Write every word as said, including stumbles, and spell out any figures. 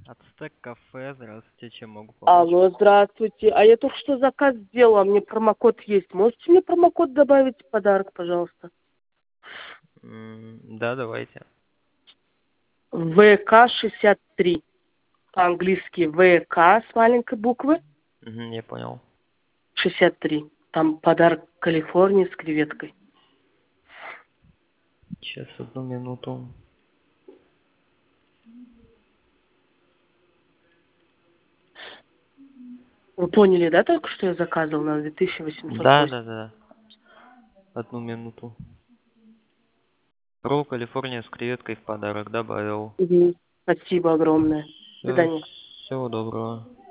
Ацтек кафе, здравствуйте, чем могу помочь? Алло, здравствуйте. А я только что заказ сделала, мне промокод есть. Можете мне промокод добавить в подарок, пожалуйста? М, Да, давайте. вэ ка шестьдесят три. По-английски вэ ка с маленькой буквы Мгм, я понял. шестьдесят три. Там подарок Калифорнии с креветкой. Сейчас, одну минуту. Вы поняли, да, только что я заказывала на две тысячи восемьсот Да, восемь? да, да. Одну минуту. Ролл Калифорния с креветкой в подарок добавил. Мгм. Спасибо огромное. До Все, свидания. всего доброго.